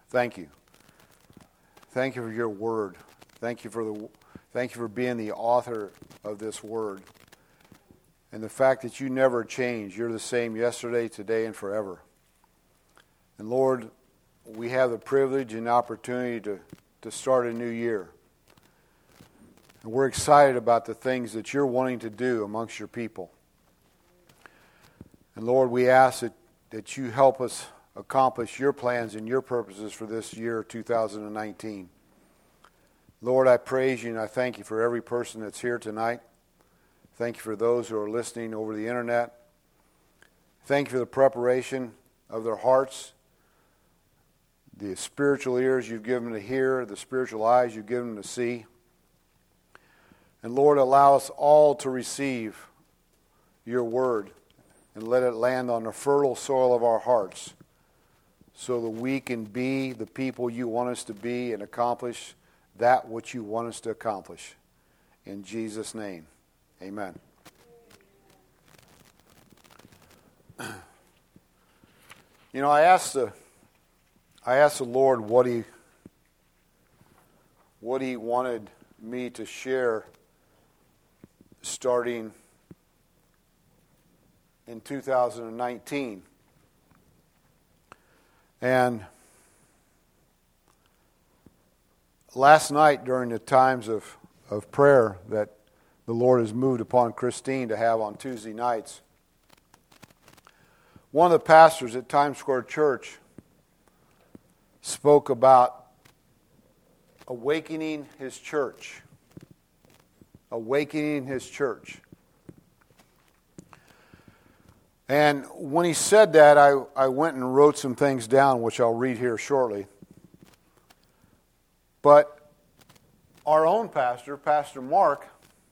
Thank you. Thank you for your word. Thank you for being the author of this word. And the fact that you never change. You're the same yesterday, today, and forever. And Lord, we have the privilege and opportunity to start a new year. And we're excited about the things that you're wanting to do amongst your people. And Lord, we ask that you help us accomplish your plans and your purposes for this year, 2019. Lord, I praise you and I thank you for every person that's here tonight. Thank you for those who are listening over the internet. Thank you for the preparation of their hearts, the spiritual ears you've given them to hear, the spiritual eyes you've given them to see. And Lord, allow us all to receive your word and let it land on the fertile soil of our hearts so that we can be the people you want us to be and accomplish that which you want us to accomplish. In Jesus' name, amen. You know, I asked the Lord what he wanted me to share starting in 2019. And last night during the times of prayer that the Lord has moved upon Christine to have on Tuesday nights, one of the pastors at Times Square Church spoke about awakening his church. Awakening his church. And when he said that, I went and wrote some things down, which I'll read here shortly. But our own pastor, Pastor Mark,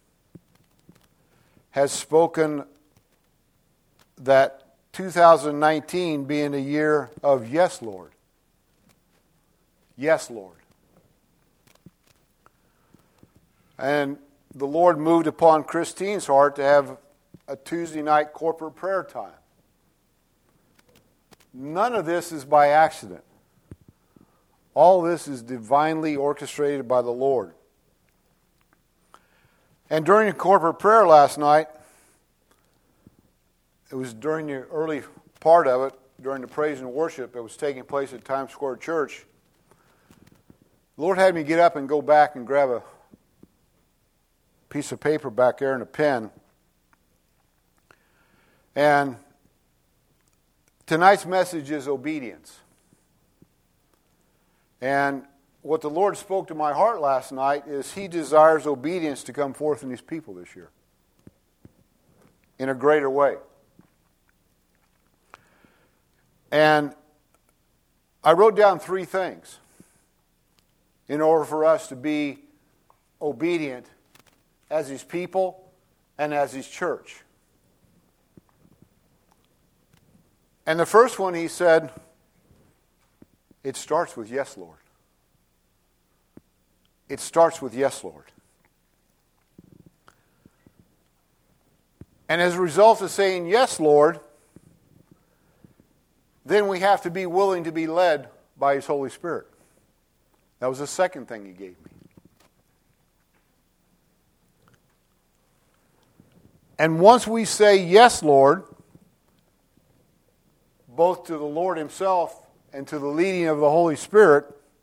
has spoken that 2019 being a year of yes, Lord. Yes, Lord. And the Lord moved upon Christine's heart to have a Tuesday night corporate prayer time. None of this is by accident. All this is divinely orchestrated by the Lord. And during the corporate prayer last night, it was during the early part of it, during the praise and worship that was taking place at Times Square Church, the Lord had me get up and go back and grab a piece of paper back there and a pen. And tonight's message is obedience. And what the Lord spoke to my heart last night is He desires obedience to come forth in His people this year in a greater way. And I wrote down 3 things in order for us to be obedient as His people and as His church. And the first one, he said, it starts with yes, Lord. It starts with yes, Lord. And as a result of saying yes, Lord, then we have to be willing to be led by His Holy Spirit. That was the second thing He gave me. And once we say yes, Lord, both to the Lord Himself and to the leading of the Holy Spirit,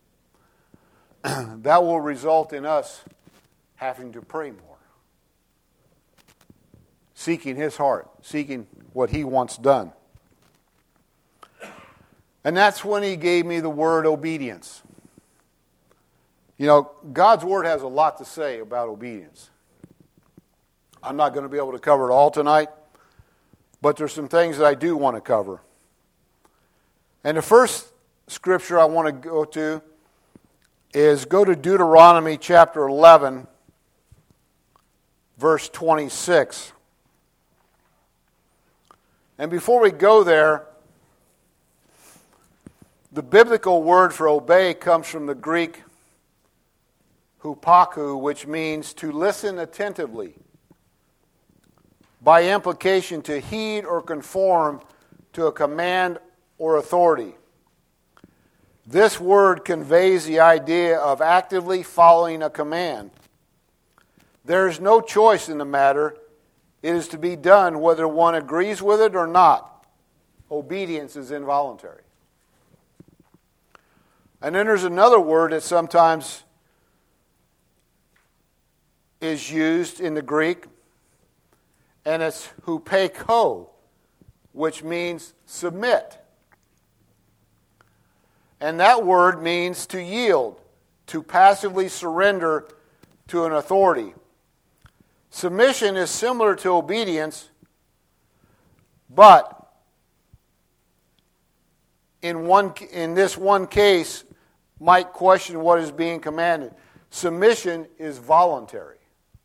that will result in us having to pray more. Seeking His heart, seeking what He wants done. And that's when He gave me the word obedience. You know, God's Word has a lot to say about obedience. I'm not going to be able to cover it all tonight, but there's some things that I do want to cover. And the first scripture I want to go to is go to Deuteronomy chapter 11, verse 26. And before we go there, the biblical word for obey comes from the Greek hupaku, which means to listen attentively. By implication, to heed or conform to a command or authority. This word conveys the idea of actively following a command. There is no choice in the matter. It is to be done whether one agrees with it or not. Obedience is involuntary. And then there's another word that sometimes is used in the Greek, and it's hupeko, which means submit. And that word means to yield, to passively surrender to an authority. Submission is similar to obedience, but in this one case, might question what is being commanded. Submission is voluntary.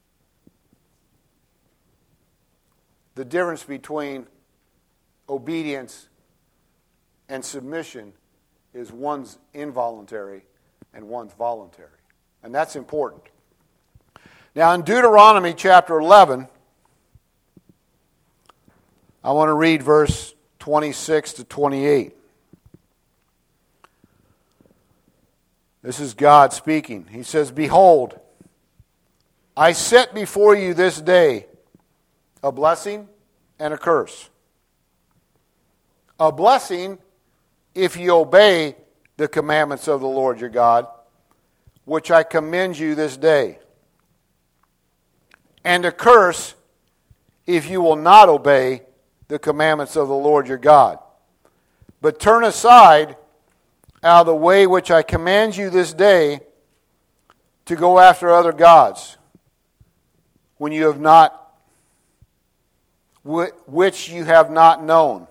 The difference between obedience and submission is one's involuntary and one's voluntary. And that's important. Now in Deuteronomy chapter 11, I want to read verse 26 to 28. This is God speaking. He says, "Behold, I set before you this day a blessing and a curse. A blessing if you obey the commandments of the Lord your God, which I commend you this day. And a curse if you will not obey the commandments of the Lord your God, but turn aside out of the way which I command you this day to go after other gods, when you have not, which you have not known."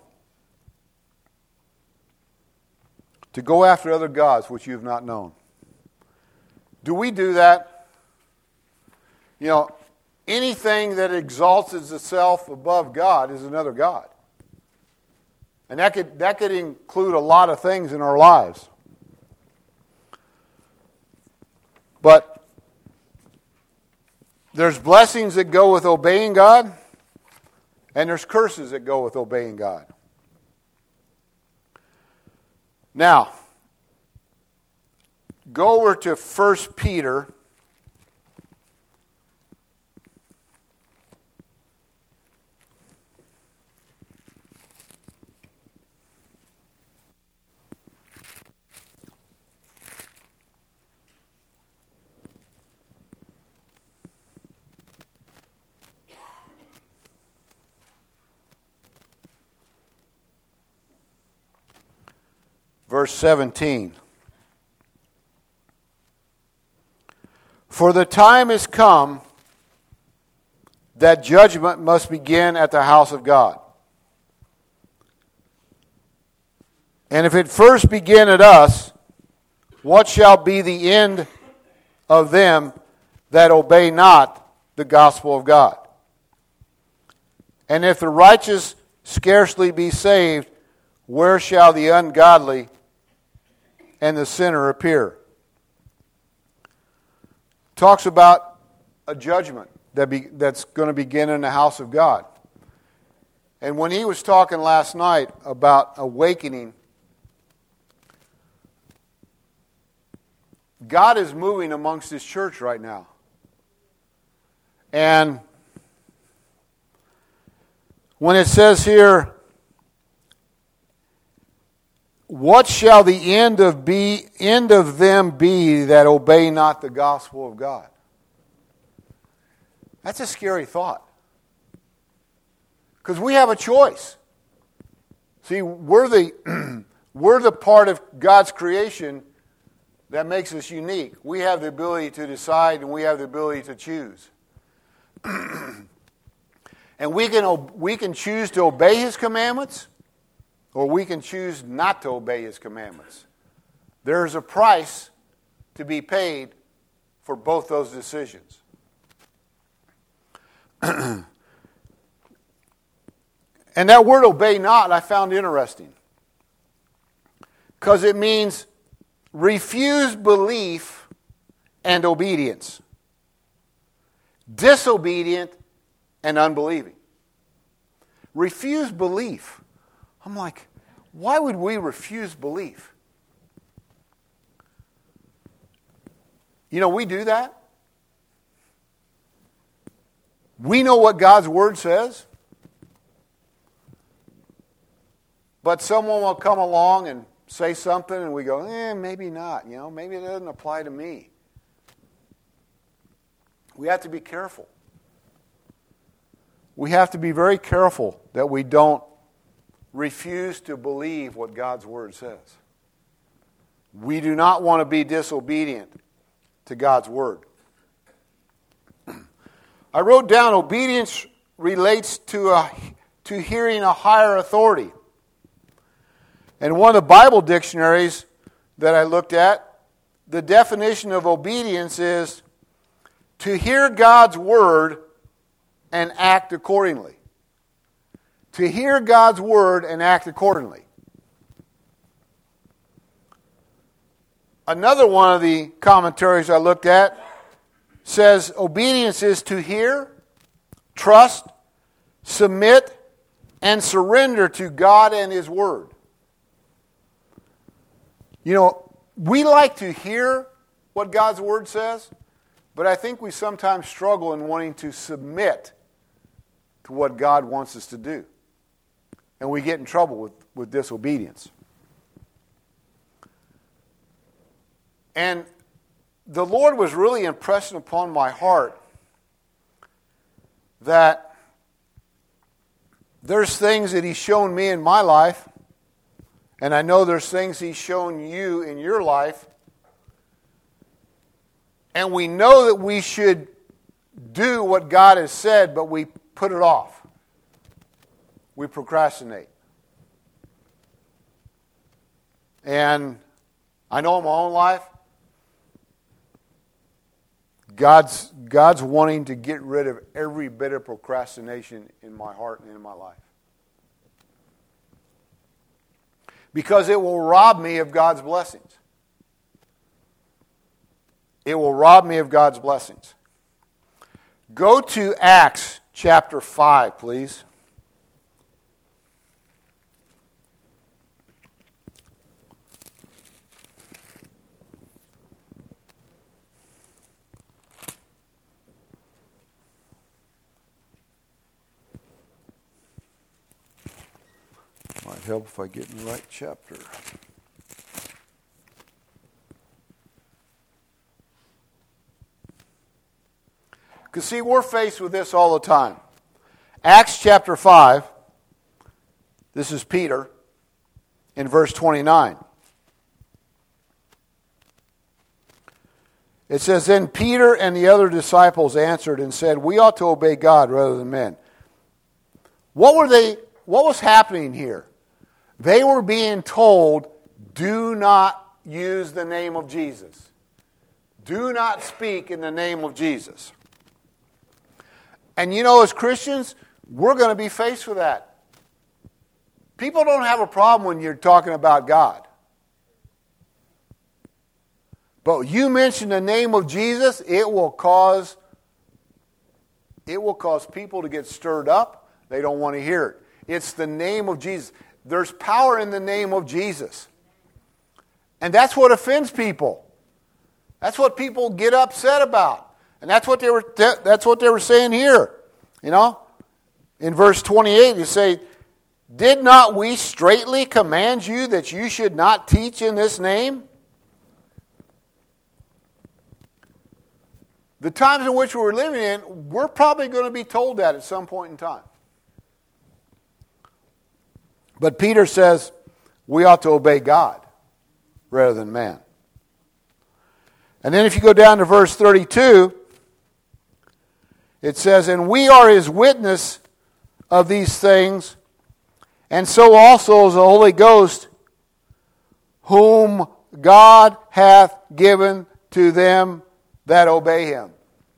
To go after other gods which you have not known. Do we do that? You know, anything that exalts itself above God is another god. And that could include a lot of things in our lives. But there's blessings that go with obeying God, and there's curses that go with obeying God. Now, go over to 1 Peter. Verse 17. "For the time is come that judgment must begin at the house of God. And if it first begin at us, what shall be the end of them that obey not the gospel of God? And if the righteous scarcely be saved, where shall the ungodly and the sinner appear?" Talks about a judgment that's going to begin in the house of God. And when he was talking last night about awakening, God is moving amongst his church right now. And when it says here, "What shall the end of them be that obey not the gospel of God?" That's a scary thought. Because we have a choice. See, we're the part of God's creation that makes us unique. We have the ability to decide, and we have the ability to choose. And we can choose to obey his commandments, or we can choose not to obey his commandments. There's a price to be paid for both those decisions. And that word "obey not" I found interesting, because it means refuse belief and obedience, disobedient and unbelieving. Refuse belief. I'm like, why would we refuse belief? You know, we do that. We know what God's Word says. But someone will come along and say something and we go, maybe not. You know, maybe it doesn't apply to me. We have to be careful. We have to be very careful that we don't refuse to believe what God's Word says. We do not want to be disobedient to God's Word. I wrote down obedience relates to hearing a higher authority. And one of the Bible dictionaries that I looked at, the definition of obedience is to hear God's Word and act accordingly. To hear God's Word and act accordingly. Another one of the commentaries I looked at says obedience is to hear, trust, submit, and surrender to God and His Word. You know, we like to hear what God's Word says, but I think we sometimes struggle in wanting to submit to what God wants us to do. And we get in trouble with disobedience. And the Lord was really impressing upon my heart that there's things that He's shown me in my life, and I know there's things He's shown you in your life, and we know that we should do what God has said, but we put it off. We procrastinate. And I know in my own life, God's wanting to get rid of every bit of procrastination in my heart and in my life. Because it will rob me of God's blessings. It will rob me of God's blessings. Go to Acts chapter 5, please. Might help if I get in the right chapter. Because see, we're faced with this all the time. Acts chapter 5, this is Peter, in verse 29. It says, Then Peter and the other disciples answered and said, We ought to obey God rather than men. What was happening here? They were being told, do not use the name of Jesus. Do not speak in the name of Jesus. And you know, as Christians, we're going to be faced with that. People don't have a problem when you're talking about God. But you mention the name of Jesus, it will cause people to get stirred up. They don't want to hear it. It's the name of Jesus. There's power in the name of Jesus. And that's what offends people. That's what people get upset about. And that's what they were saying here. You know? In verse 28, you say, Did not we straitly command you that you should not teach in this name? The times in which we're living in, we're probably going to be told that at some point in time. But Peter says we ought to obey God rather than man. And then if you go down to verse 32, it says, And we are His witness of these things, and so also is the Holy Ghost, whom God hath given to them that obey Him.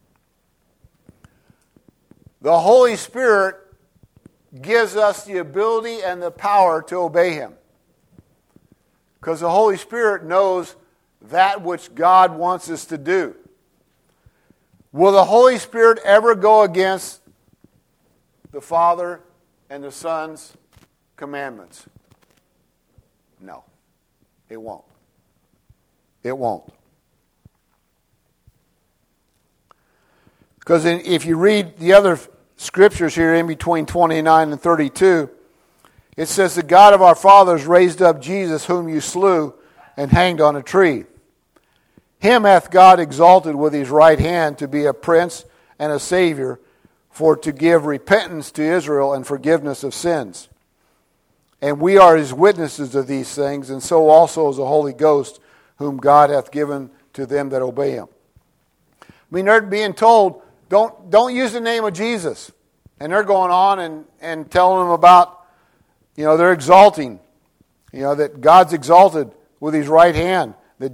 The Holy Spirit gives us the ability and the power to obey Him. Because the Holy Spirit knows that which God wants us to do. Will the Holy Spirit ever go against the Father and the Son's commandments? No. It won't. It won't. Because if you read the other scriptures here in between 29 and 32, it says, the God of our fathers raised up Jesus, whom you slew and hanged on a tree. Him hath God exalted with his right hand to be a prince and a savior, for to give repentance to Israel and forgiveness of sins. And we are his witnesses of these things, and so also is the Holy Ghost, whom God hath given to them that obey him. I mean, they're being told, don't use the name of Jesus. And they're going on and telling them about, they're exalting, that God's exalted with his right hand, that,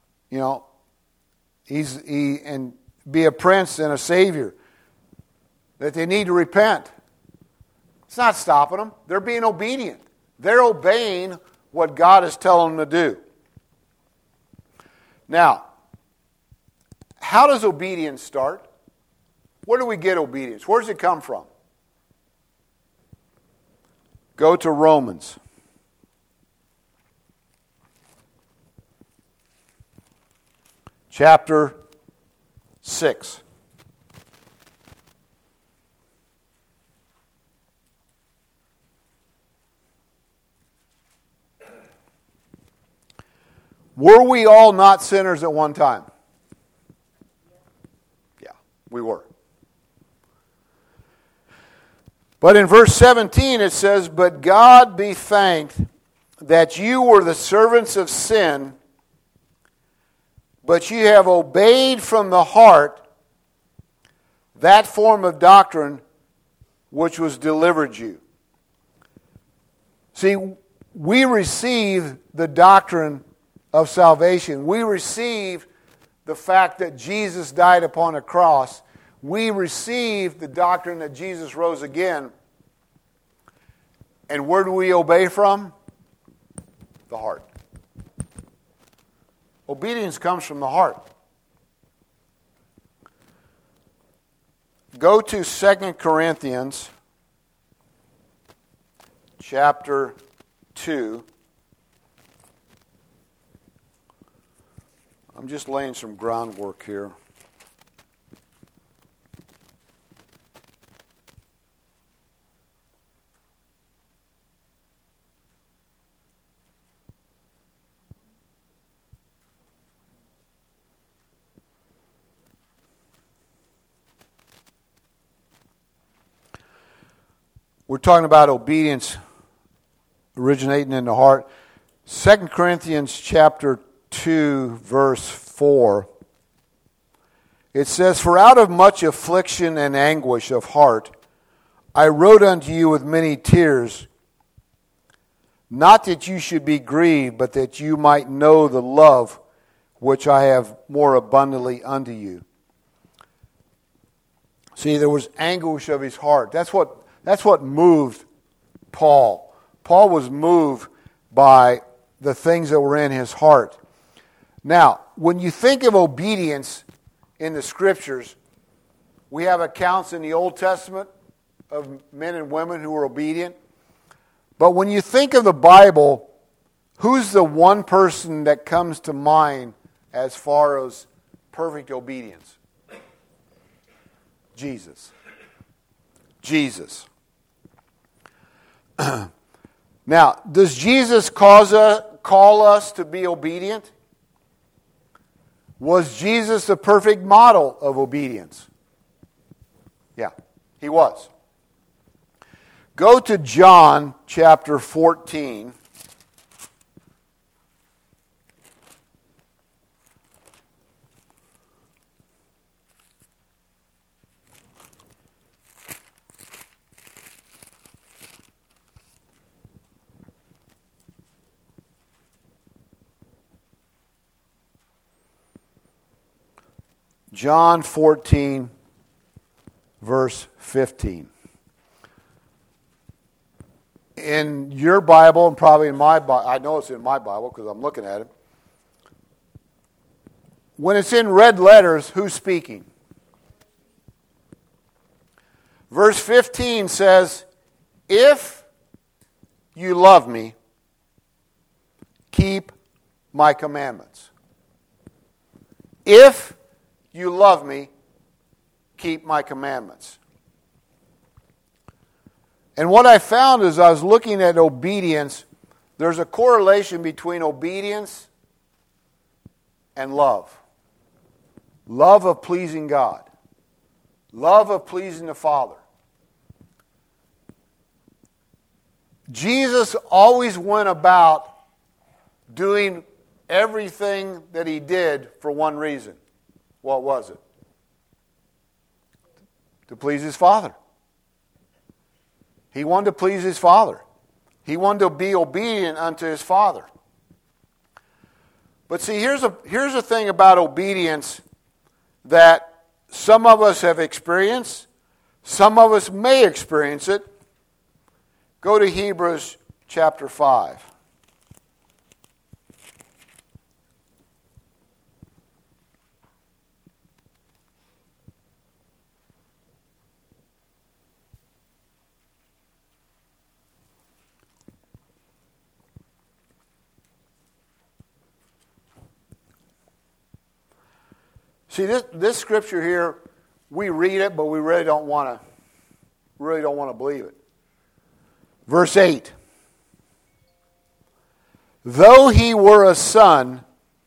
and be a prince and a savior, that they need to repent. It's not stopping them. They're being obedient. They're obeying what God is telling them to do. Now, how does obedience start? Where do we get obedience? Where does it come from? Go to Romans. Chapter 6. Were we all not sinners at one time? Yeah, we were. But in verse 17 it says, but God be thanked that you were the servants of sin, but you have obeyed from the heart that form of doctrine which was delivered you. See, we receive the doctrine of salvation. We receive the fact that Jesus died upon a cross. We receive the doctrine that Jesus rose again. And where do we obey from? The heart. Obedience comes from the heart. Go to 2 Corinthians chapter 2. I'm just laying some groundwork here. We're talking about obedience originating in the heart. 2 Corinthians chapter 2, verse 4. It says, for out of much affliction and anguish of heart, I wrote unto you with many tears, not that you should be grieved, but that you might know the love which I have more abundantly unto you. See, there was anguish of his heart. That's what moved Paul. Paul was moved by the things that were in his heart. Now, when you think of obedience in the Scriptures, we have accounts in the Old Testament of men and women who were obedient. But when you think of the Bible, who's the one person that comes to mind as far as perfect obedience? Jesus. Jesus. Now, does Jesus call us to be obedient? Was Jesus the perfect model of obedience? Yeah, he was. Go to John chapter 14. John 14, verse 15. In your Bible, and probably in my Bible, I know it's in my Bible because I'm looking at it. When it's in red letters, who's speaking? Verse 15 says, if you love me, keep my commandments. If you love me, keep my commandments. And what I found as I was looking at obedience, there's a correlation between obedience and love. Love of pleasing God. Love of pleasing the Father. Jesus always went about doing everything that he did for one reason. What was it? To please his Father. He wanted to please his Father. He wanted to be obedient unto his Father. But see, here's a thing about obedience that some of us have experienced. Some of us may experience it. Go to Hebrews chapter 5. See, this scripture here, we read it, but we really don't want to believe it. Verse 8. Though he were a son,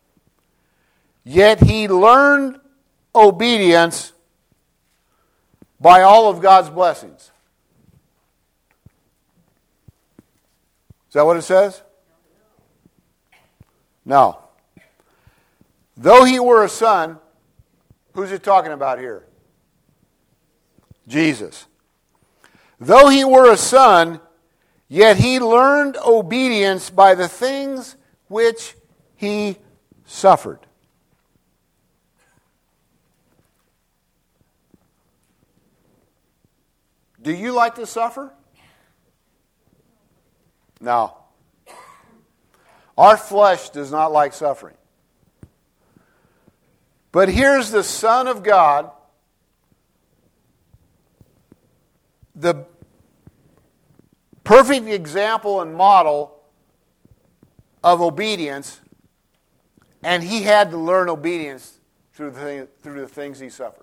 yet he learned obedience by all of God's blessings. Is that what it says? No. Though he were a son, who's it talking about here? Jesus. Though he were a son, yet he learned obedience by the things which he suffered. Do you like to suffer? No. Our flesh does not like suffering. But here's the Son of God, the perfect example and model of obedience, and he had to learn obedience through the things he suffered.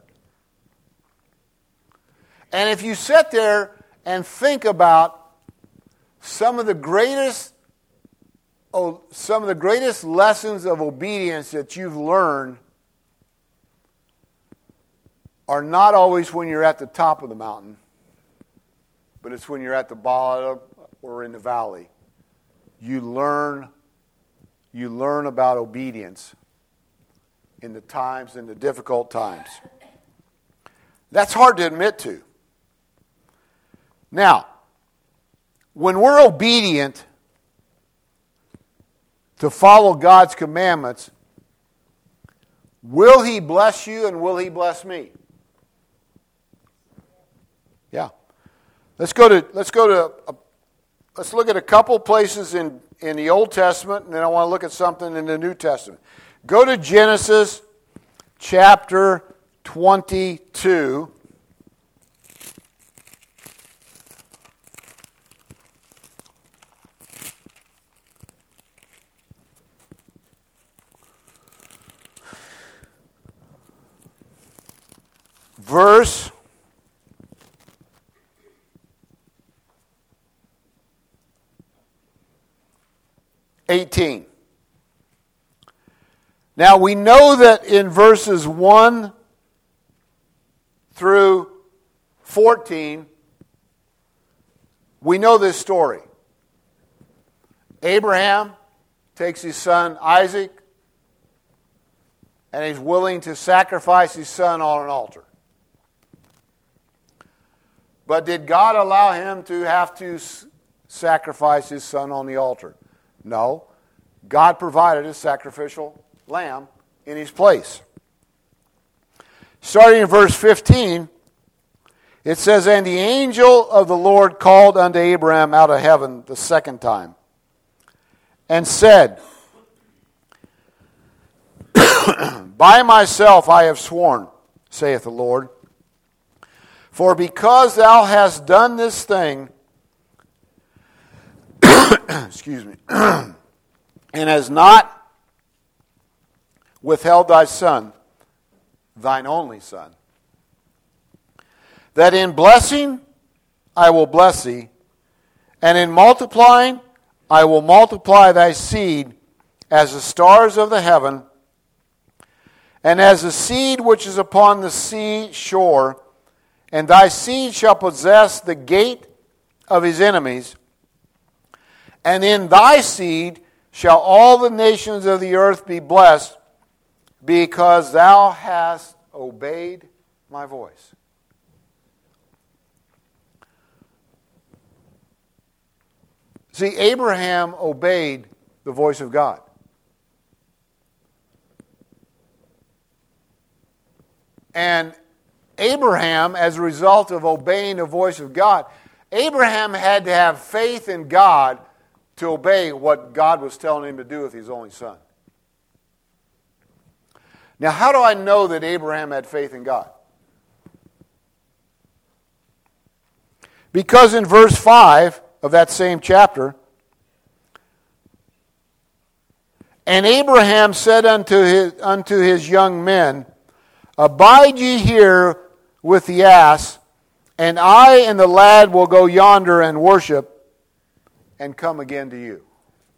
And if you sit there and think about some of the greatest lessons of obedience that you've learned are not always when you're at the top of the mountain, but it's when you're at the bottom or in the valley. You learn about obedience in the difficult times. That's hard to admit to. Now, when we're obedient to follow God's commandments, will he bless you and will he bless me? Yeah. Let's look at a couple places in the Old Testament, and then I want to look at something in the New Testament. Go to Genesis chapter 22. Verse 18. Now we know that in verses 1 through 14, we know this story. Abraham takes his son Isaac, and he's willing to sacrifice his son on an altar. But did God allow him to have to sacrifice his son on the altar? No. God provided a sacrificial lamb in his place. Starting in verse 15, it says, And the angel of the Lord called unto Abraham out of heaven the second time, and said, By myself I have sworn, saith the Lord, for because thou hast done this thing, excuse me, and hast not withheld thy son, thine only son. that in blessing I will bless thee, and in multiplying I will multiply thy seed as the stars of the heaven, and as the seed which is upon the sea shore, and thy seed shall possess the gate of his enemies, and in thy seed shall all the nations of the earth be blessed, because thou hast obeyed my voice. See, Abraham obeyed the voice of God. And Abraham, as a result of obeying the voice of God, Abraham had to have faith in God to obey what God was telling him to do with his only son. Now, how do I know that Abraham had faith in God? Because in verse 5 of that same chapter, and Abraham said unto his young men, Abide ye here with the ass, and I and the lad will go yonder and worship, and come again to you.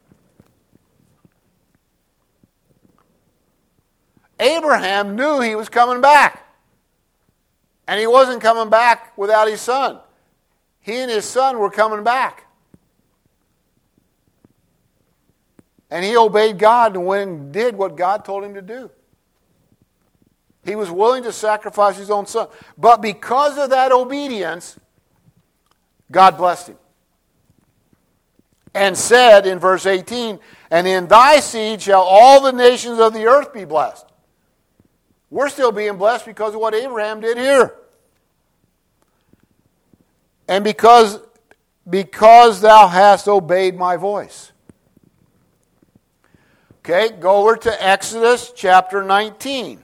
Abraham knew he was coming back. And he wasn't coming back without his son. He and his son were coming back. And he obeyed God and went and did what God told him to do. He was willing to sacrifice his own son. But because of that obedience, God blessed him. And said in verse 18, And in thy seed shall all the nations of the earth be blessed. We're still being blessed because of what Abraham did here. And because thou hast obeyed my voice. Okay, go over to Exodus chapter 19.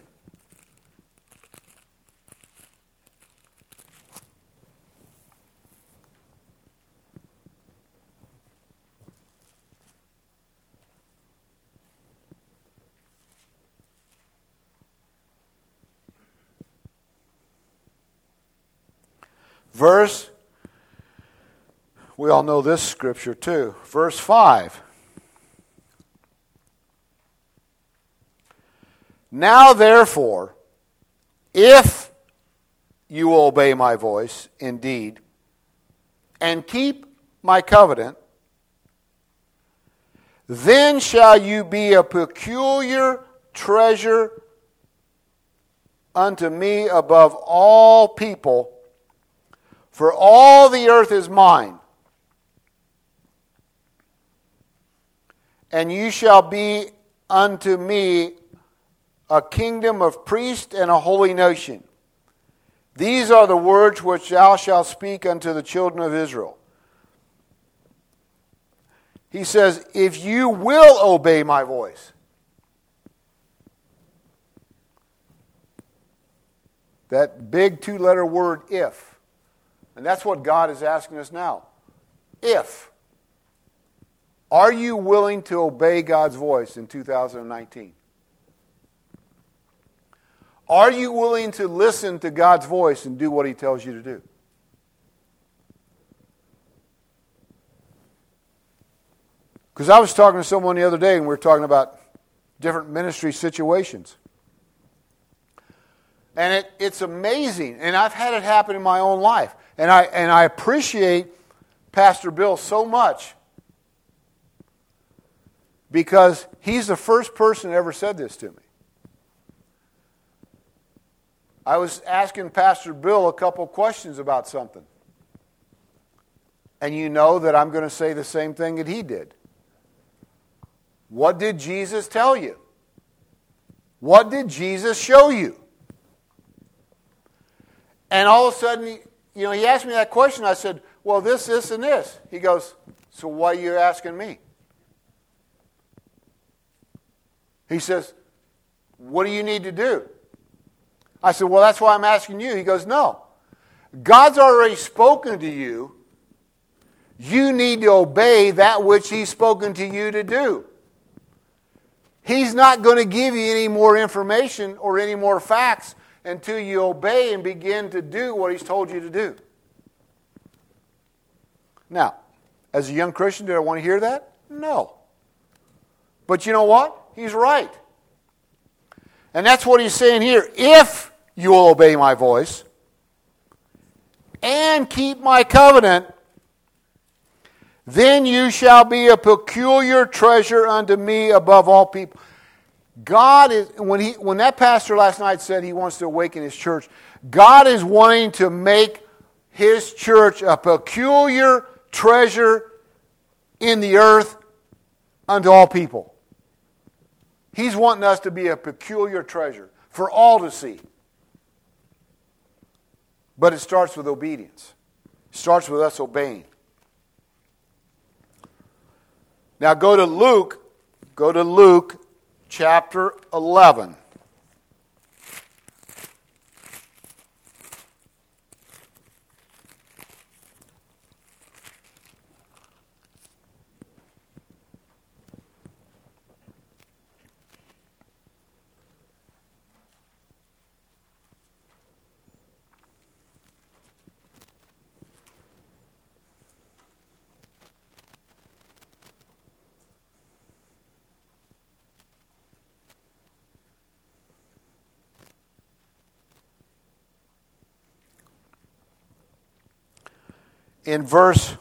We all know this scripture too. Verse 5. Now therefore, if you will obey my voice indeed, and keep my covenant, then shall you be a peculiar treasure unto me above all people, for all the earth is mine. And you shall be unto me a kingdom of priests and a holy nation. These are the words which thou shalt speak unto the children of Israel. He says, if you will obey my voice. That big two-letter word, if. And that's what God is asking us now. If. Are you willing to obey God's voice in 2019? Are you willing to listen to God's voice and do what He tells you to do? Because I was talking to someone the other day and we were talking about different ministry situations. And it's amazing. And I've had it happen in my own life. And I appreciate Pastor Bill so much because he's the first person that ever said this to me. I was asking Pastor Bill a couple questions about something. And you know that I'm going to say the same thing that he did. What did Jesus tell you? What did Jesus show you? And all of a sudden, he asked me that question. I said, well, this, and this. He goes, so why are you asking me? He says, what do you need to do? I said, well, that's why I'm asking you. He goes, no. God's already spoken to you. You need to obey that which He's spoken to you to do. He's not going to give you any more information or any more facts. until you obey and begin to do what He's told you to do. Now, as a young Christian, did I want to hear that? No. But you know what? He's right. And that's what He's saying here. If you will obey my voice and keep my covenant, then you shall be a peculiar treasure unto me above all people. God is, when that pastor last night said he wants to awaken his church, God is wanting to make His church a peculiar treasure in the earth unto all people. He's wanting us to be a peculiar treasure for all to see. But it starts with obedience. It starts with us obeying. Now go to Luke chapter 11. In verse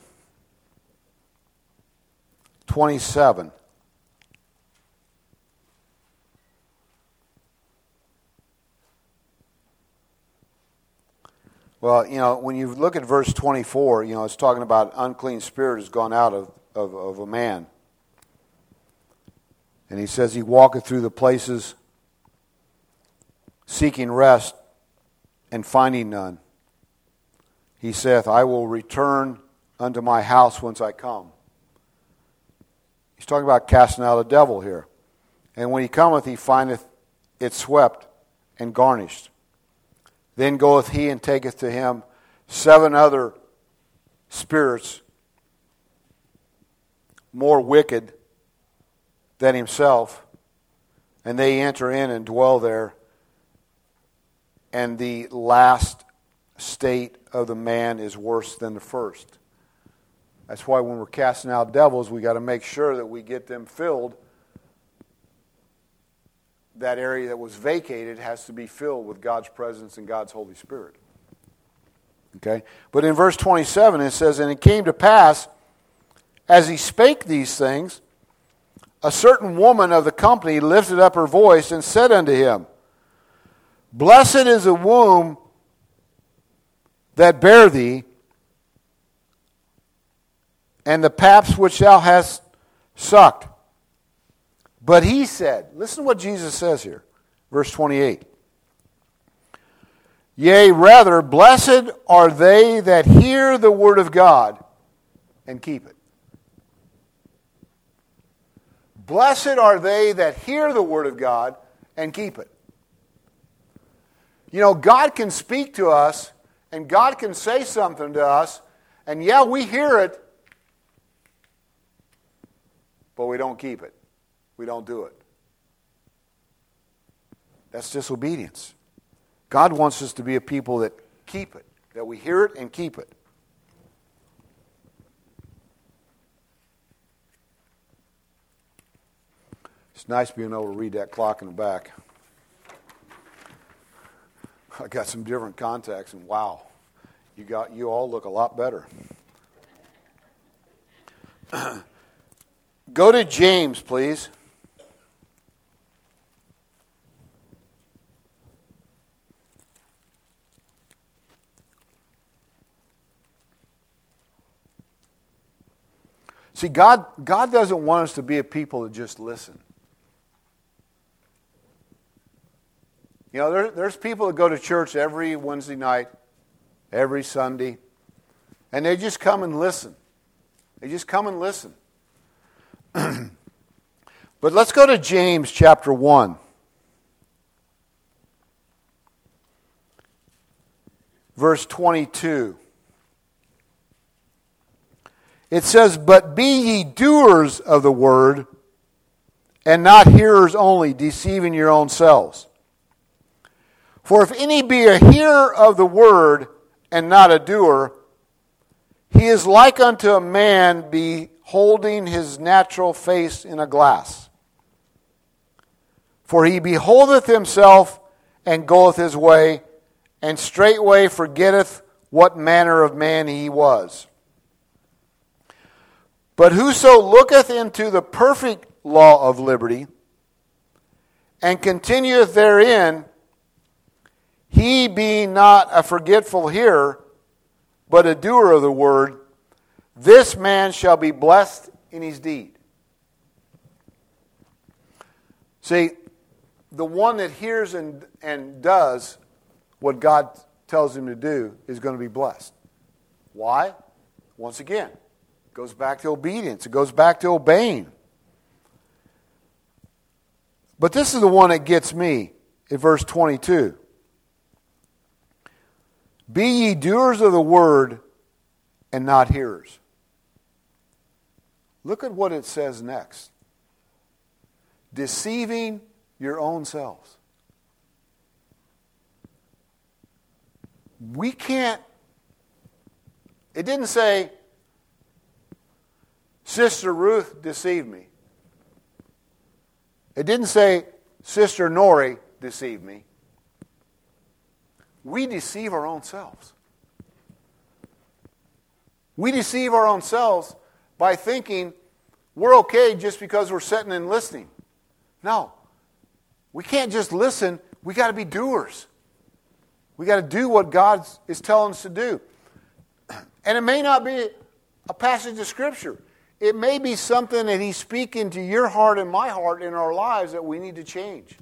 27, well, when you look at verse 24, it's talking about unclean spirit has gone out of a man. And he says he walketh through the places seeking rest and finding none. He saith, I will return unto my house whence I come. He's talking about casting out a devil here. And when he cometh, he findeth it swept and garnished. Then goeth he and taketh to him 7 other spirits more wicked than himself, and they enter in and dwell there. And the last state of the man is worse than the first. That's why when we're casting out devils, we got to make sure that we get them filled. That area that was vacated has to be filled with God's presence and God's Holy Spirit. Okay? But in verse 27 it says, And it came to pass, as he spake these things, a certain woman of the company lifted up her voice and said unto him, Blessed is the womb that bare thee, and the paps which thou hast sucked. But he said, listen to what Jesus says here, verse 28. Yea, rather, blessed are they that hear the word of God and keep it. Blessed are they that hear the word of God and keep it. God can speak to us, and God can say something to us, and we hear it, but we don't keep it. We don't do it. That's disobedience. God wants us to be a people that keep it, that we hear it and keep it. It's nice being able to read that clock in the back. I got some different contacts, and wow, you all look a lot better. Go to James, please. See, God doesn't want us to be a people that just listen. There's people that go to church every Wednesday night, every Sunday, and they just come and listen. They just come and listen. But let's go to James chapter 1. Verse 22. It says, But be ye doers of the word, and not hearers only, deceiving your own selves. For if any be a hearer of the word and not a doer, he is like unto a man beholding his natural face in a glass. For he beholdeth himself and goeth his way, and straightway forgetteth what manner of man he was. But whoso looketh into the perfect law of liberty, and continueth therein, he being not a forgetful hearer, but a doer of the word, this man shall be blessed in his deed. See, the one that hears and does what God tells him to do is going to be blessed. Why? Once again, it goes back to obedience. It goes back to obeying. But this is the one that gets me in verse 22. Be ye doers of the word and not hearers. Look at what it says next. Deceiving your own selves. We can't, it didn't say, Sister Ruth deceived me. It didn't say, Sister Nori deceived me. We deceive our own selves. We deceive our own selves by thinking we're okay just because we're sitting and listening. No. We can't just listen. We got to be doers. We got to do what God is telling us to do. And it may not be a passage of Scripture. It may be something that He's speaking to your heart and my heart in our lives that we need to change.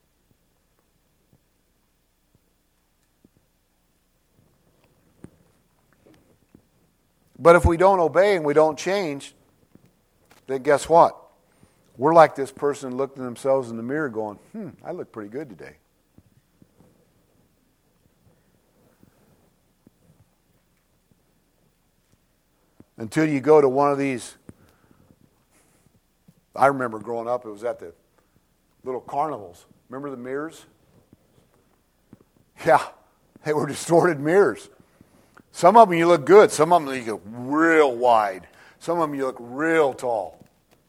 But if we don't obey and we don't change, then guess what? We're like this person looking at themselves in the mirror going, I look pretty good today. Until you go to one of these, I remember growing up, it was at the little carnivals. Remember the mirrors? Yeah, they were distorted mirrors. Some of them you look good. Some of them you look real wide. Some of them you look real tall.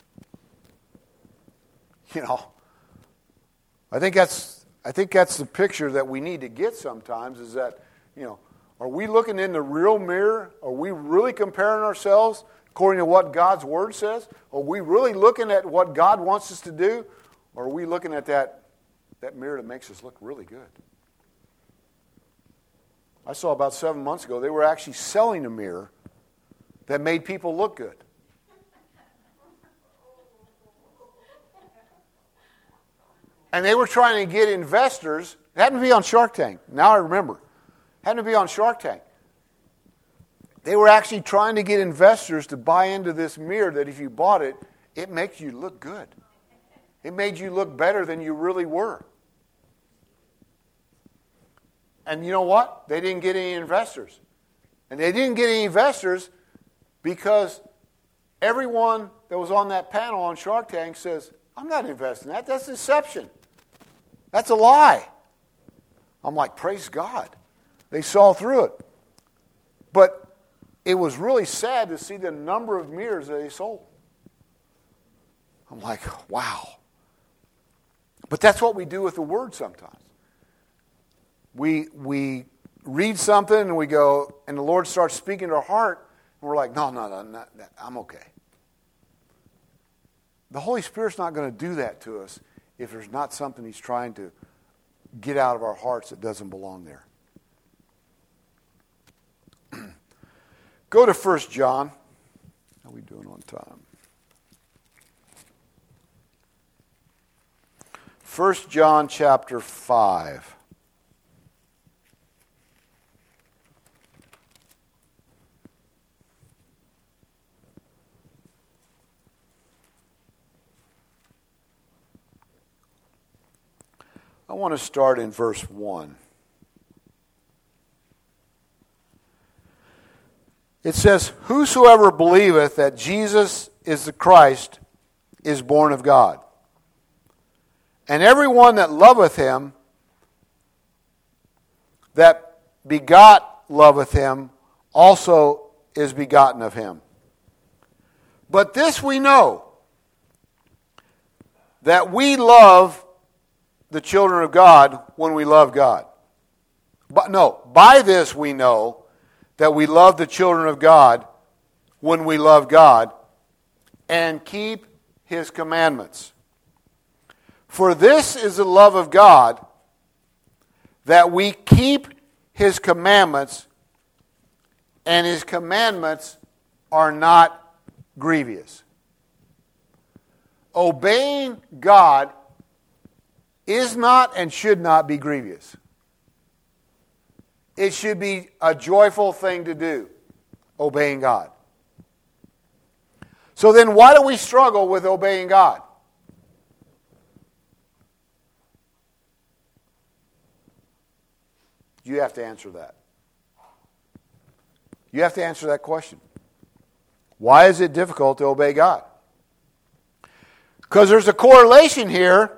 You know, I think that's the picture that we need to get sometimes is that, you know, are we looking in the real mirror? Are we really comparing ourselves according to what God's Word says? Are we really looking at what God wants us to do? Or are we looking at that mirror that makes us look really good? I saw about 7 months ago, they were actually selling a mirror that made people look good. And they were trying to get investors. It happened to be on Shark Tank. Now I remember. It happened to be on Shark Tank. They were actually trying to get investors to buy into this mirror that if you bought it, it makes you look good. It made you look better than you really were. And you know what? They didn't get any investors. And they didn't get any investors because everyone that was on that panel on Shark Tank says, I'm not investing in that. That's deception. That's a lie. I'm like, praise God. They saw through it. But it was really sad to see the number of mirrors that they sold. I'm like, wow. But that's what we do with the Word sometimes. We read something and we go, and the Lord starts speaking to our heart, and we're like, no, I'm okay. The Holy Spirit's not going to do that to us if there's not something He's trying to get out of our hearts that doesn't belong there. Go to 1 John. How are we doing on time? 1 John chapter 5. I want to start in verse 1. It says, whosoever believeth that Jesus is the Christ is born of God. And everyone that loveth him that begot loveth him also is begotten of him. But this we know, that we love the children of God when we love God. By this we know that we love the children of God when we love God and keep his commandments. For this is the love of God, that we keep his commandments, and his commandments are not grievous. Obeying God is not and should not be grievous. It should be a joyful thing to do, obeying God. So then why do we struggle with obeying God? You have to answer that. You have to answer that question. Why is it difficult to obey God? Because there's a correlation here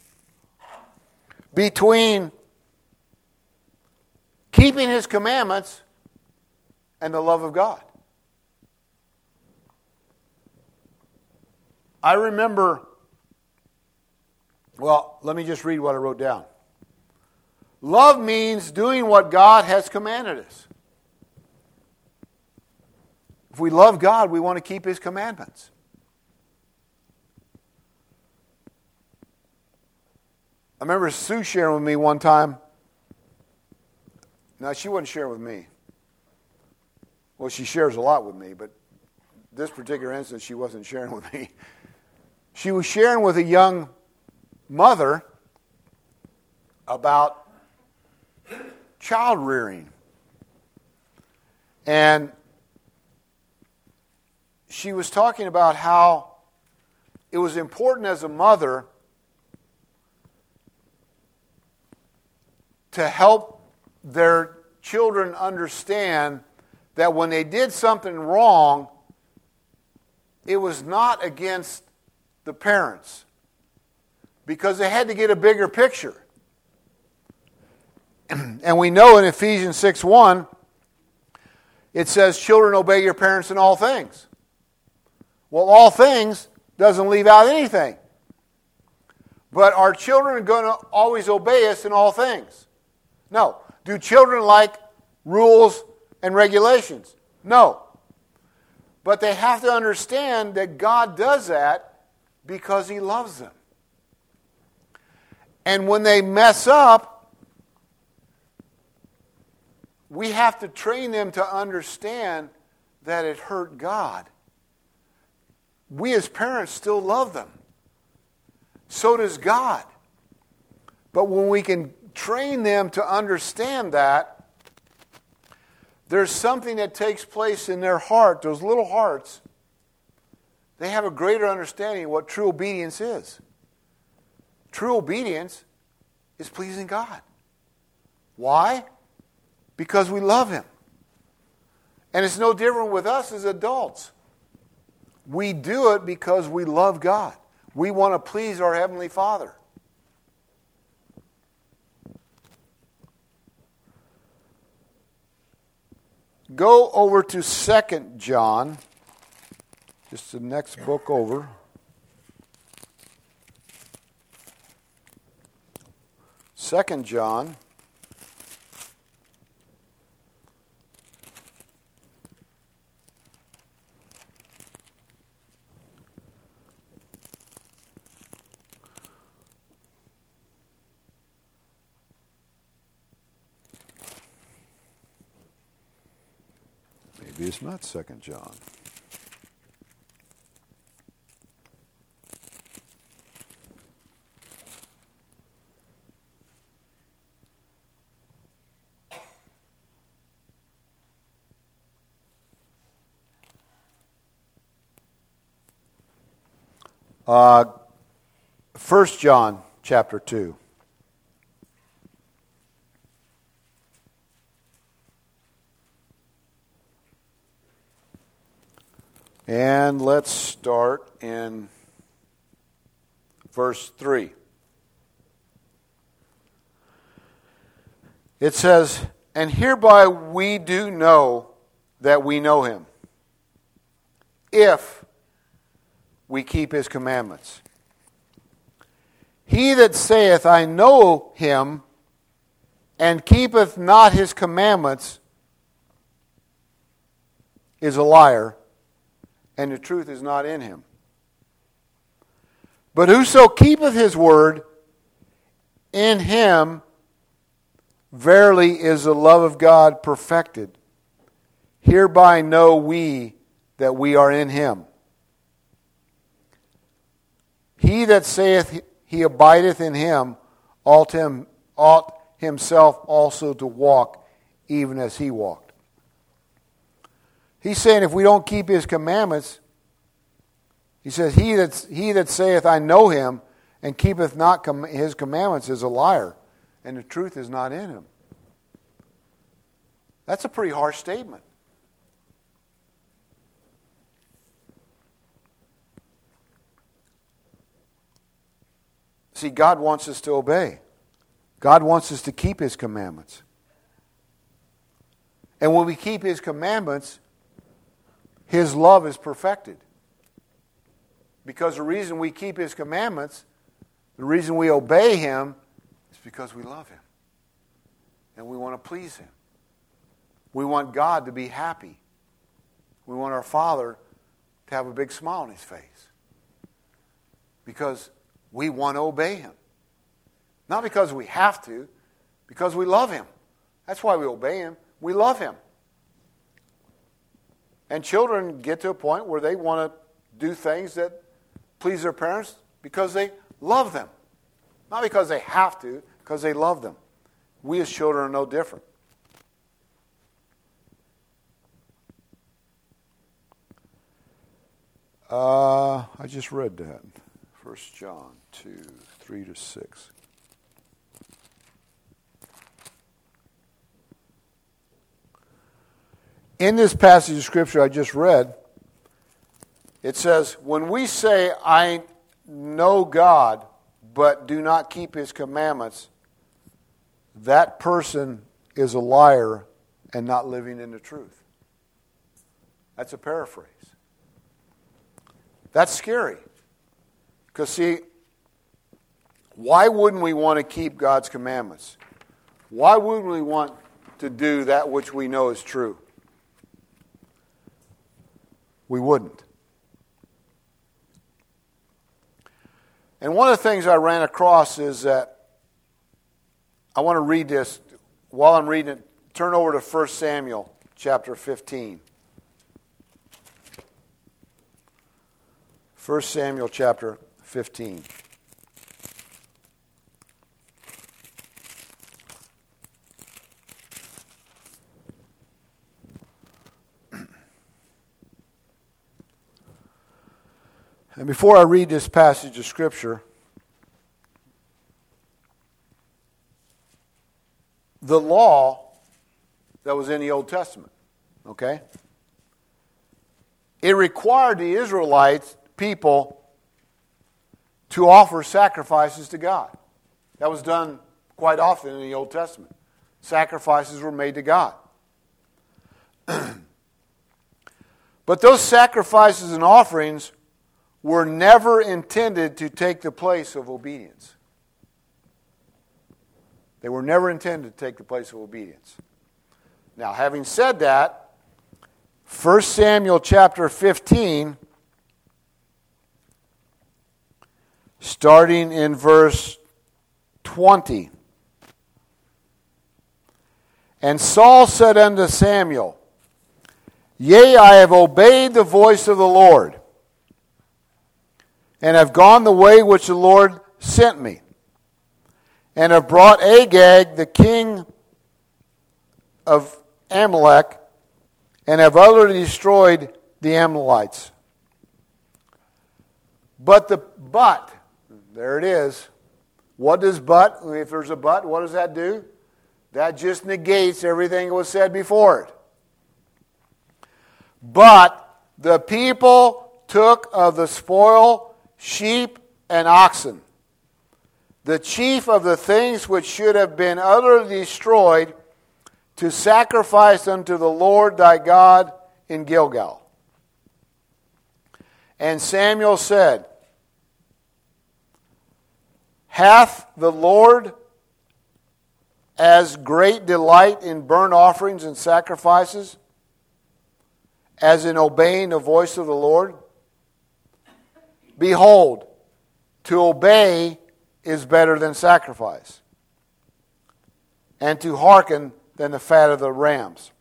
between keeping his commandments and the love of God. I remember, let me just read what I wrote down. Love means doing what God has commanded us. If we love God, we want to keep his commandments. I remember Sue sharing with me one time. Now, she wasn't sharing with me. Well, she shares a lot with me, but this particular instance, she wasn't sharing with me. She was sharing with a young mother about child rearing. And she was talking about how it was important as a mother to help their children understand that when they did something wrong, it was not against the parents, because they had to get a bigger picture. And we know in Ephesians 6:1, it says, children, obey your parents in all things. Well, all things doesn't leave out anything. But are children going to always obey us in all things? No. Do children like rules and regulations? No. But they have to understand that God does that because he loves them. And when they mess up, we have to train them to understand that it hurt God. We as parents still love them. So does God. But when we can train them to understand that, there's something that takes place in their heart, those little hearts. They have a greater understanding of what true obedience is. True obedience is pleasing God. Why? Because we love him. And it's no different with us as adults. We do it because we love God. We want to please our Heavenly Father. Go over to 2 John, just the next book over. 2 John. Maybe it's not 2 John. First John chapter 2. And let's start in verse 3. It says, "And hereby we do know that we know him, if we keep his commandments. He that saith, I know him, and keepeth not his commandments, is a liar, and the truth is not in him. But whoso keepeth his word, in him verily is the love of God perfected. Hereby know we that we are in him. He that saith he abideth in him ought himself also to walk even as he walked." He's saying if we don't keep his commandments, he says, he that saith, I know him, and keepeth not his commandments is a liar, and the truth is not in him. That's a pretty harsh statement. See, God wants us to obey. God wants us to keep his commandments. And when we keep his commandments, his love is perfected. Because the reason we keep his commandments, the reason we obey him, is because we love him. And we want to please him. We want God to be happy. We want our Father to have a big smile on his face. Because we want to obey him. Not because we have to, because we love him. That's why we obey him. We love him. And children get to a point where they want to do things that please their parents because they love them. Not because they have to, because they love them. We as children are no different. I just read that. 1 John 2, 3-6. In this passage of Scripture I just read, it says, when we say, I know God, but do not keep his commandments, that person is a liar and not living in the truth. That's a paraphrase. That's scary. Because see, why wouldn't we want to keep God's commandments? Why wouldn't we want to do that which we know is true? We wouldn't. And one of the things I ran across is that I want to read this. While I'm reading it, turn over to 1 Samuel chapter 15. 1 Samuel chapter 15. And before I read this passage of Scripture, the law that was in the Old Testament, okay? It required the Israelites, people, to offer sacrifices to God. That was done quite often in the Old Testament. Sacrifices were made to God. But those sacrifices and offerings were never intended to take the place of obedience. They were never intended to take the place of obedience. Now, having said that, 1 Samuel chapter 15, starting in verse 20. And Saul said unto Samuel, Yea, I have obeyed the voice of the Lord, and have gone the way which the Lord sent me, and have brought Agag, the king of Amalek, and have utterly destroyed the Amalekites. But, there it is. What does but, if there's a but, what does that do? That just negates everything that was said before it. But the people took of the spoil sheep and oxen, the chief of the things which should have been utterly destroyed, to sacrifice unto the Lord thy God in Gilgal. And Samuel said, Hath the Lord as great delight in burnt offerings and sacrifices as in obeying the voice of the Lord? Behold, to obey is better than sacrifice, and to hearken than the fat of the rams.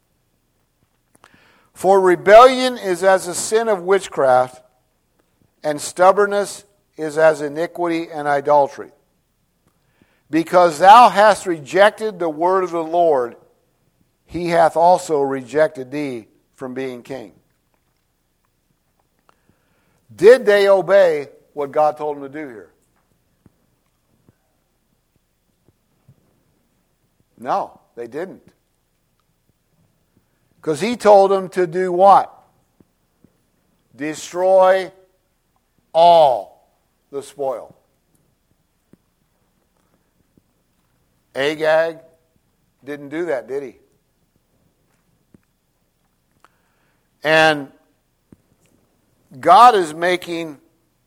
For rebellion is as a sin of witchcraft, and stubbornness is as iniquity and idolatry. Because thou hast rejected the word of the Lord, he hath also rejected thee from being king. Did they obey what God told them to do here? No, they didn't. Because he told them to do what? Destroy all the spoil. Agag didn't do that, did he? And God is making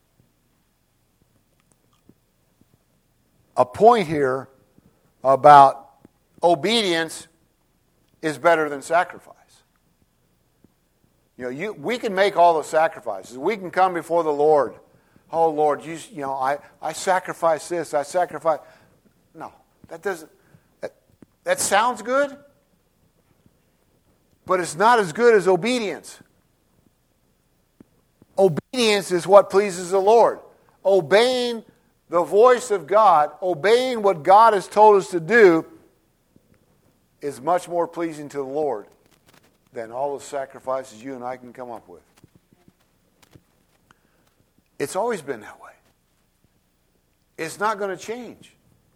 a point here about obedience is better than sacrifice. We can make all the sacrifices. We can come before the Lord. Oh Lord, I sacrifice this. I sacrifice. No, that doesn't. That sounds good, but it's not as good as obedience. Obedience is what pleases the Lord. Obeying the voice of God, obeying what God has told us to do, is much more pleasing to the Lord than all the sacrifices you and I can come up with. It's always been that way. It's not going to change.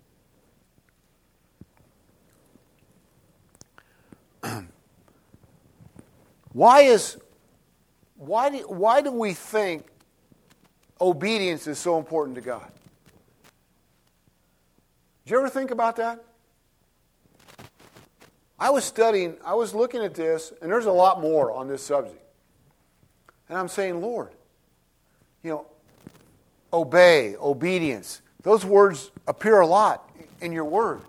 Why do we think obedience is so important to God? Did you ever think about that? I was looking at this, and there's a lot more on this subject. And I'm saying, Lord, obey, obedience. Those words appear a lot in your word.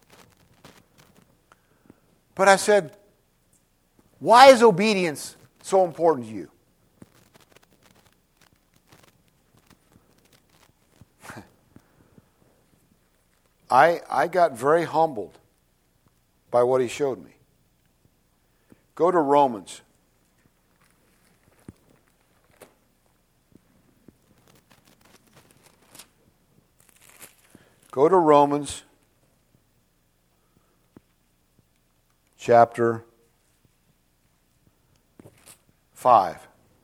But I said, why is obedience so important to you? I got very humbled by what he showed me. Go to Romans. Go to Romans chapter 5.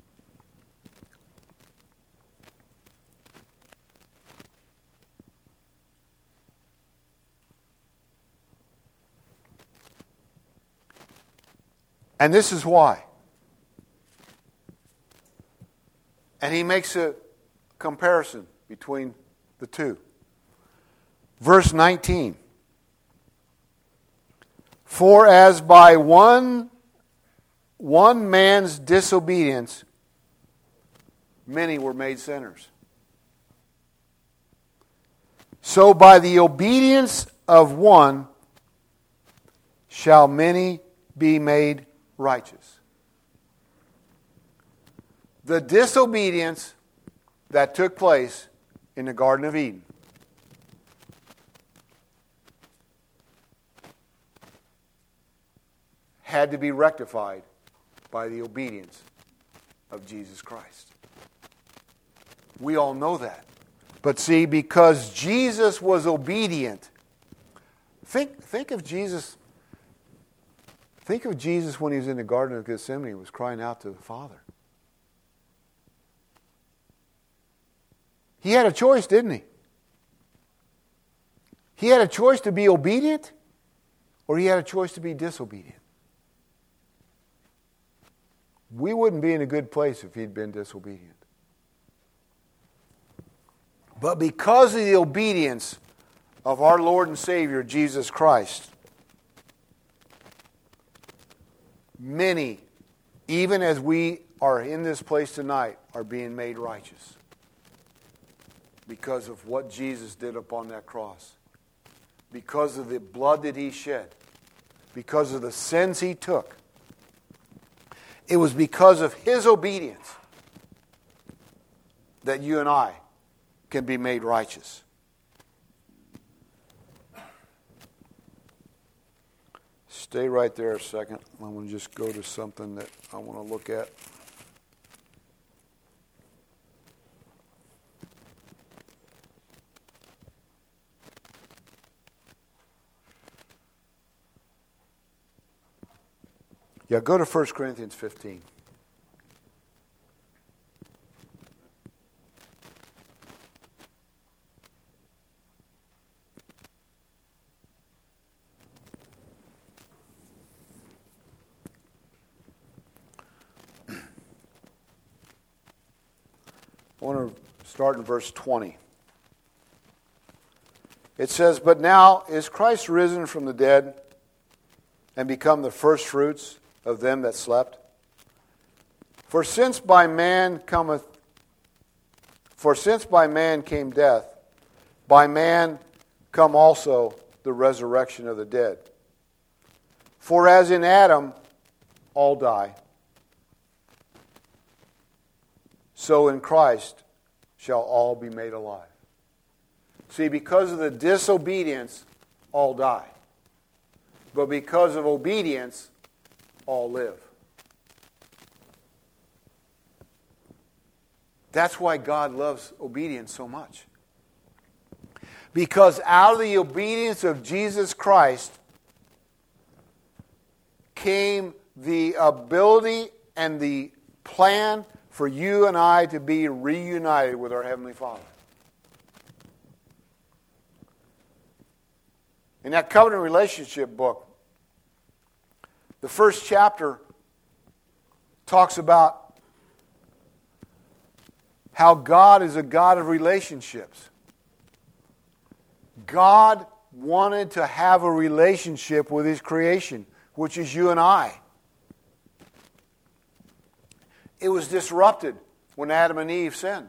And this is why. And he makes a comparison between the two. Verse 19. For as by one man's disobedience many were made sinners, so by the obedience of one shall many be made righteous. The disobedience that took place in the Garden of Eden had to be rectified by the obedience of Jesus Christ. We all know that. But see, because Jesus was obedient, think of Jesus. Think of Jesus when he was in the Garden of Gethsemane and was crying out to the Father. He had a choice, didn't he? He had a choice to be obedient, or he had a choice to be disobedient. We wouldn't be in a good place if he'd been disobedient. But because of the obedience of our Lord and Savior, Jesus Christ, many, even as we are in this place tonight, are being made righteous because of what Jesus did upon that cross, because of the blood that He shed, because of the sins He took. It was because of His obedience that you and I can be made righteous. Stay right there a second. I'm going to just go to something that I want to look at. Yeah, go to 1 Corinthians 15. I want to start in verse 20. It says, "But now is Christ risen from the dead and become the firstfruits of them that slept? For since by man came death, by man come also the resurrection of the dead. For as in Adam all die, so in Christ shall all be made alive." See, because of the disobedience, all die. But because of obedience, all live. That's why God loves obedience so much. Because out of the obedience of Jesus Christ came the ability and the plan for you and I to be reunited with our Heavenly Father. In that covenant relationship book, the first chapter talks about how God is a God of relationships. God wanted to have a relationship with His creation, which is you and I. It was disrupted when Adam and Eve sinned.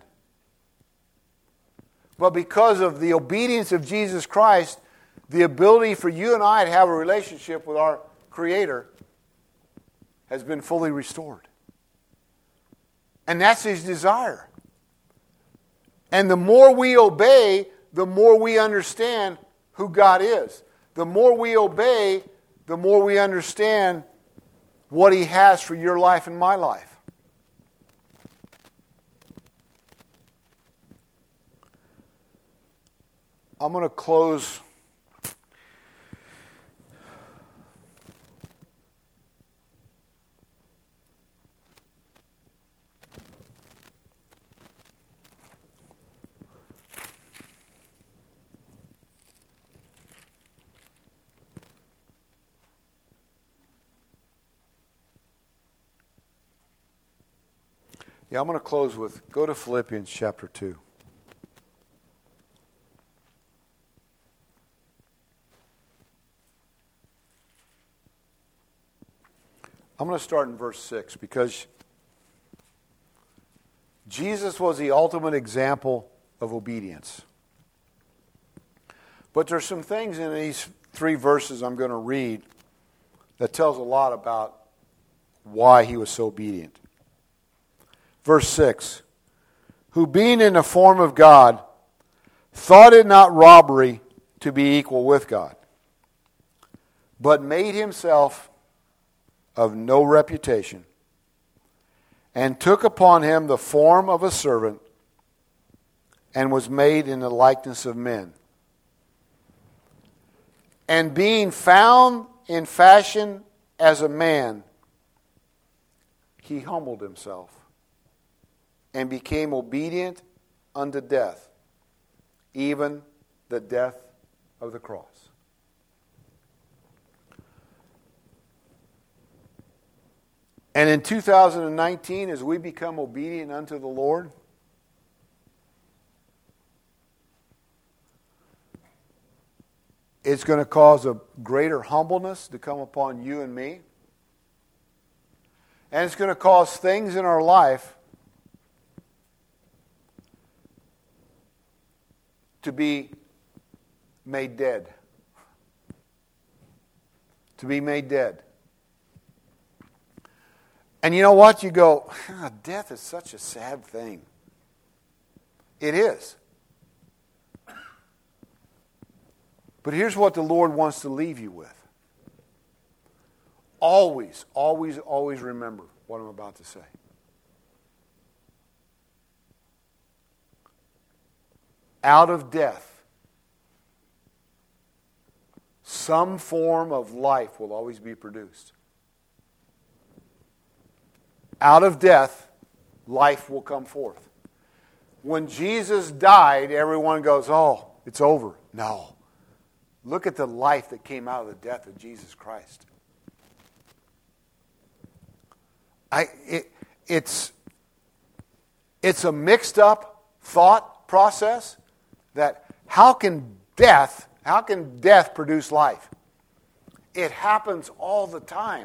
But because of the obedience of Jesus Christ, the ability for you and I to have a relationship with our Creator has been fully restored. And that's His desire. And the more we obey, the more we understand who God is. The more we obey, the more we understand what He has for your life and my life. I'm going to close I'm going to close with, go to Philippians chapter 2. I'm going to start in verse 6 because Jesus was the ultimate example of obedience. But there's some things in these 3 verses I'm going to read that tells a lot about why He was so obedient. Verse 6, "Who being in the form of God, thought it not robbery to be equal with God, but made Himself of no reputation, and took upon Him the form of a servant, and was made in the likeness of men. And being found in fashion as a man, He humbled Himself, and became obedient unto death, even the death of the cross." And in 2019, as we become obedient unto the Lord, It's going to cause a greater humbleness to come upon you and me. And it's going to cause things in our life to be made dead. To be made dead. And you know what? You go, death is such a sad thing. It is. But here's what the Lord wants to leave you with. Always, always, always remember what I'm about to say. Out of death, some form of life will always be produced. Out of death, life will come forth. When Jesus died, everyone goes, oh, it's over. No. Look at the life that came out of the death of Jesus Christ. It's a mixed up thought process that how can death produce life? It happens all the time.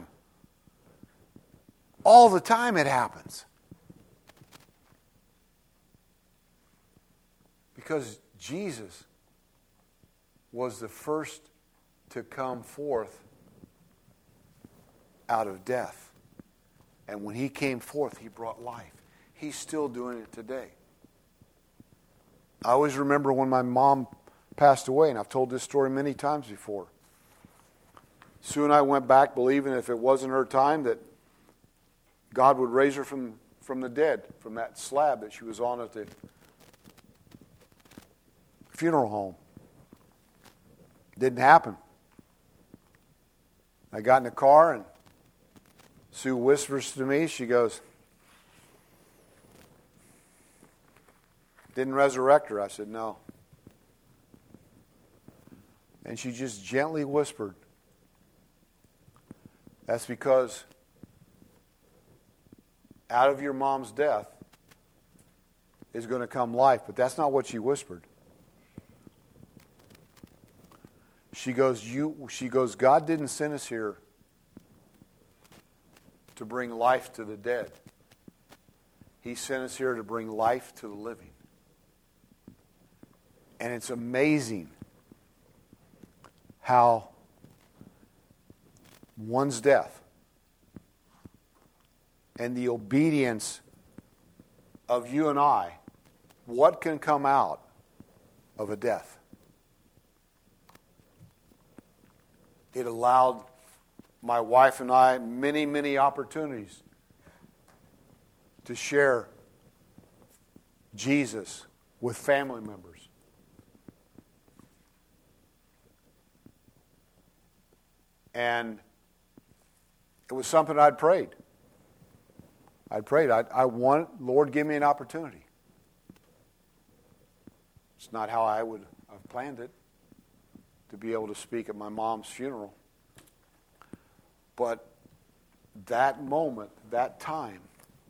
All the time it happens. Because Jesus was the first to come forth out of death. And when he came forth, he brought life. He's still doing it today. I always remember when my mom passed away, and I've told this story many times before. Sue and I went back believing if it wasn't her time that God would raise her from the dead, from that slab that she was on at the funeral home. Didn't happen. I got in the car and Sue whispers to me, she goes, didn't resurrect her? I said, no. And she just gently whispered, that's because out of your mom's death is going to come life. But that's not what she whispered. She goes, God didn't send us here to bring life to the dead. He sent us here to bring life to the living. And it's amazing how one's death and the obedience of you and I, what can come out of a death? It allowed my wife and I many, many opportunities to share Jesus with family members. And it was something I'd prayed. I want, Lord, give me an opportunity. It's not how I would have planned it, to be able to speak at my mom's funeral. But that moment, that time,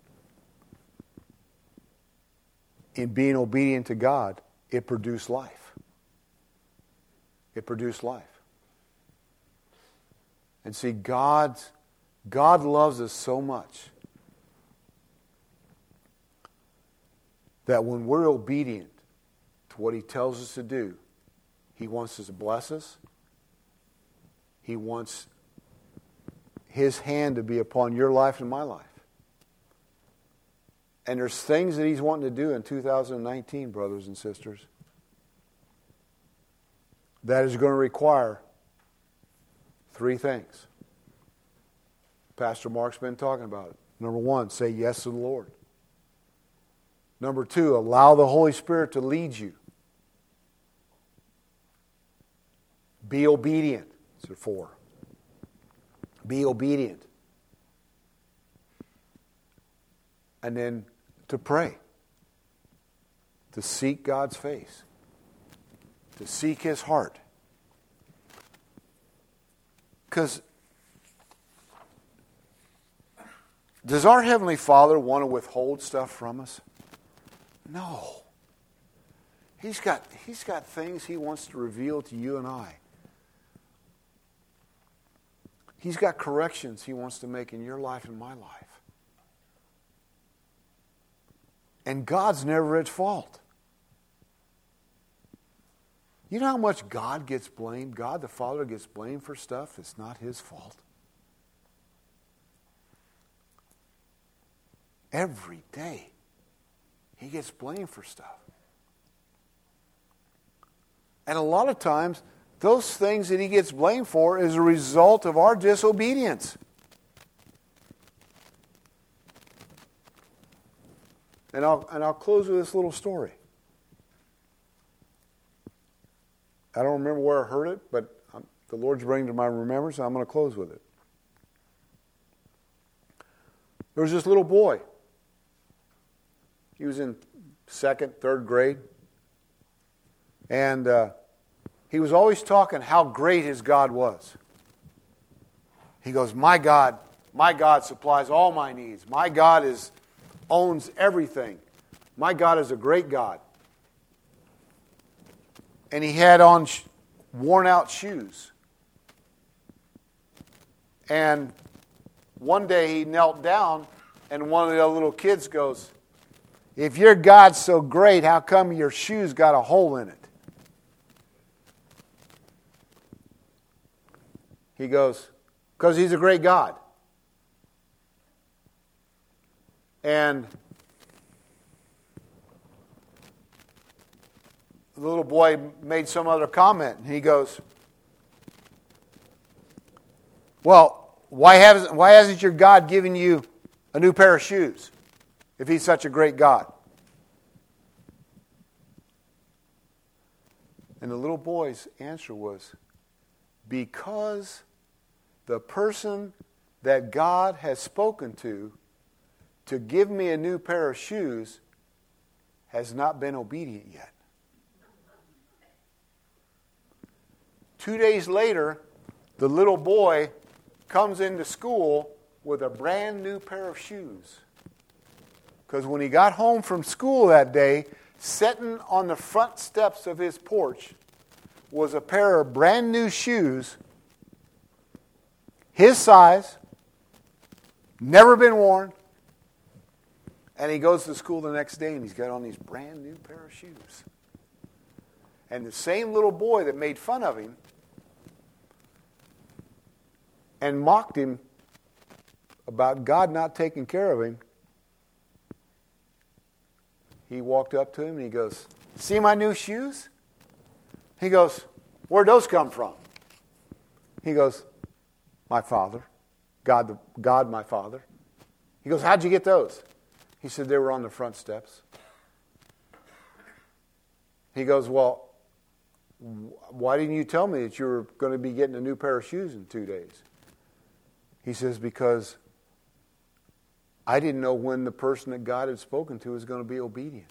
in being obedient to God, it produced life. It produced life. And see, God loves us so much that when we're obedient to what He tells us to do, He wants us to bless us. He wants His hand to be upon your life and my life. And there's things that He's wanting to do in 2019, brothers and sisters, that is going to require three things. Pastor Mark's been talking about it. Number one, say yes to the Lord. Number two, allow the Holy Spirit to lead you. Be obedient. So four. Be obedient. And then to pray. To seek God's face. To seek His heart. Because does our Heavenly Father want to withhold stuff from us? No. He's got things He wants to reveal to you and I He's got corrections He wants to make in your life and my life. And God's never at fault. You know how much God gets blamed? God the Father gets blamed for stuff that's not His fault. Every day, He gets blamed for stuff. And a lot of times, those things that He gets blamed for is a result of our disobedience. And I'll close with this little story. I don't remember where I heard it, but the Lord's bringing it to my remembrance, and I'm going to close with it. There was this little boy. He was in 2nd, 3rd grade. And he was always talking how great his God was. He goes, my God supplies all my needs. My God owns everything. My God is a great God. And he had on worn out shoes. And one day he knelt down and one of the little kids goes, if your God's so great, how come your shoes got a hole in it? He goes, because He's a great God. And the little boy made some other comment, and he goes, well, why hasn't your God given you a new pair of shoes if He's such a great God? And the little boy's answer was, because the person that God has spoken to give me a new pair of shoes has not been obedient yet. 2 days later, the little boy comes into school with a brand new pair of shoes. Because when he got home from school that day, sitting on the front steps of his porch was a pair of brand new shoes, his size, never been worn. And he goes to school the next day and he's got on these brand new pair of shoes. And the same little boy that made fun of him and mocked him about God not taking care of him, he walked up to him and he goes, see my new shoes? He goes, where'd those come from? He goes, my father, God my Father. He goes, how'd you get those? He said, they were on the front steps. He goes, well, why didn't you tell me that you were going to be getting a new pair of shoes in 2 days? He says, because I didn't know when the person that God had spoken to was going to be obedient.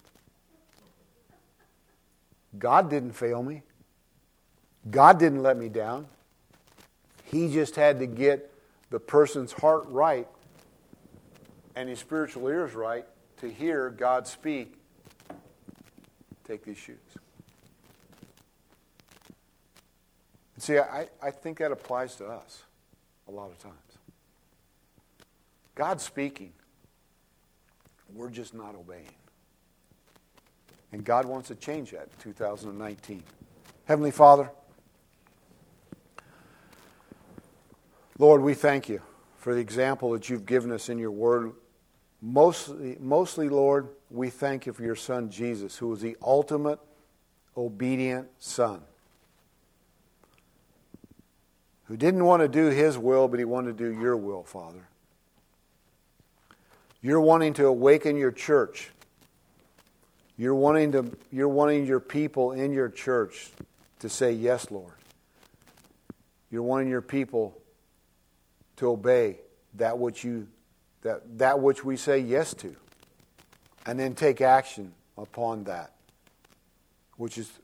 God didn't fail me. God didn't let me down. He just had to get the person's heart right and his spiritual ears right to hear God speak, take these shoes. And see, I think that applies to us a lot of times. God's speaking. We're just not obeying. And God wants to change that in 2019. Heavenly Father, Lord, we thank you for the example that you've given us in your word. Mostly, Lord, we thank you for your Son, Jesus, who was the ultimate obedient Son, who didn't want to do his will, but he wanted to do your will, Father. You're wanting to awaken your church. You're wanting your people in your church to say, yes, Lord. You're wanting your people to obey that which we say yes to, and then take action upon that, which is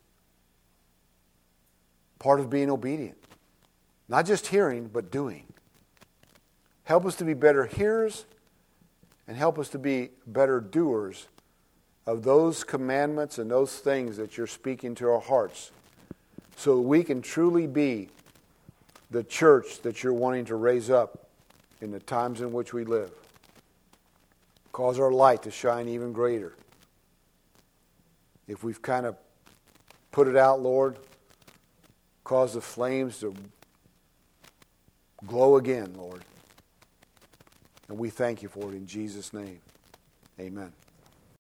part of being obedient. Not just hearing, but doing. Help us to be better hearers, and help us to be better doers of those commandments and those things that you're speaking to our hearts, so that we can truly be the church that you're wanting to raise up in the times in which we live. Cause our light to shine even greater. If we've kind of put it out, Lord, cause the flames to glow again, Lord. And we thank you for it in Jesus' name. Amen.